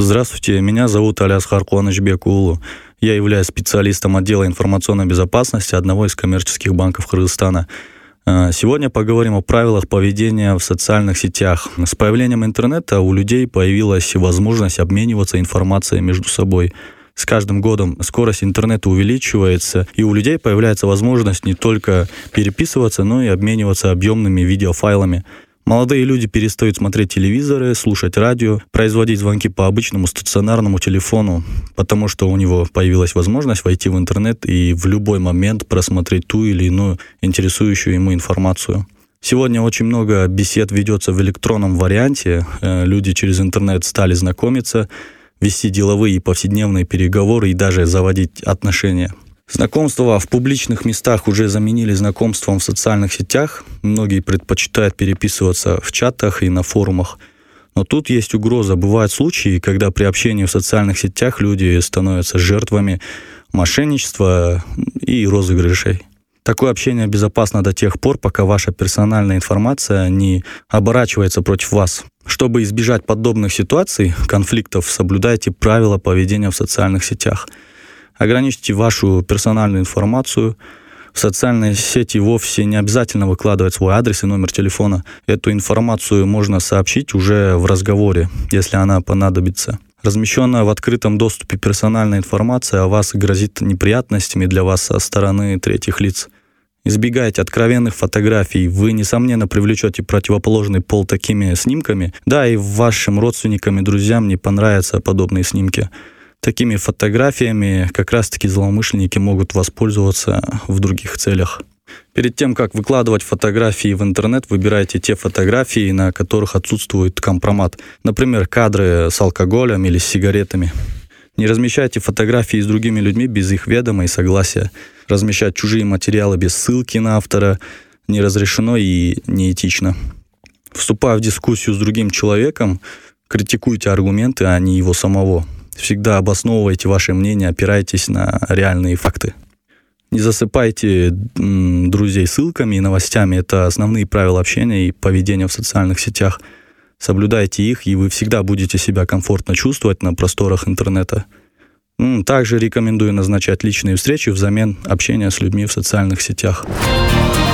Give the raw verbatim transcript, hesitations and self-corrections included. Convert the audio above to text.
Здравствуйте, меня зовут Алиасхар Куанычбек Уулу. Я являюсь специалистом отдела информационной безопасности одного из коммерческих банков Кыргызстана. Сегодня поговорим о правилах поведения в социальных сетях. С появлением интернета у людей появилась возможность обмениваться информацией между собой. С каждым годом скорость интернета увеличивается, и у людей появляется возможность не только переписываться, но и обмениваться объемными видеофайлами. Молодые люди перестают смотреть телевизоры, слушать радио, производить звонки по обычному стационарному телефону, потому что у него появилась возможность войти в интернет и в любой момент просмотреть ту или иную интересующую ему информацию. Сегодня очень много бесед ведется в электронном варианте. Люди через интернет стали знакомиться, вести деловые и повседневные переговоры и даже заводить отношения. Знакомства в публичных местах уже заменили знакомством в социальных сетях. Многие предпочитают переписываться в чатах и на форумах. Но тут есть угроза. Бывают случаи, когда при общении в социальных сетях люди становятся жертвами мошенничества и розыгрышей. Такое общение безопасно до тех пор, пока ваша персональная информация не оборачивается против вас. Чтобы избежать подобных ситуаций, конфликтов, соблюдайте правила поведения в социальных сетях. Ограничьте вашу персональную информацию. В социальной сети вовсе не обязательно выкладывать свой адрес и номер телефона. Эту информацию можно сообщить уже в разговоре, если она понадобится. Размещенная в открытом доступе персональная информация о вас грозит неприятностями для вас со стороны третьих лиц. Избегайте откровенных фотографий. Вы, несомненно, привлечете противоположный пол такими снимками. Да, и вашим родственникам и друзьям не понравятся подобные снимки. Такими фотографиями как раз-таки злоумышленники могут воспользоваться в других целях. Перед тем, как выкладывать фотографии в интернет, выбирайте те фотографии, на которых отсутствует компромат. Например, кадры с алкоголем или с сигаретами. Не размещайте фотографии с другими людьми без их ведома и согласия. Размещать чужие материалы без ссылки на автора не разрешено и неэтично. Вступая в дискуссию с другим человеком, критикуйте аргументы, а не его самого. Всегда обосновывайте ваше мнение, опирайтесь на реальные факты. Не засыпайте м, друзей ссылками и новостями. Это основные правила общения и поведения в социальных сетях. Соблюдайте их, и вы всегда будете себя комфортно чувствовать на просторах интернета. М, также рекомендую назначать личные встречи взамен общения с людьми в социальных сетях.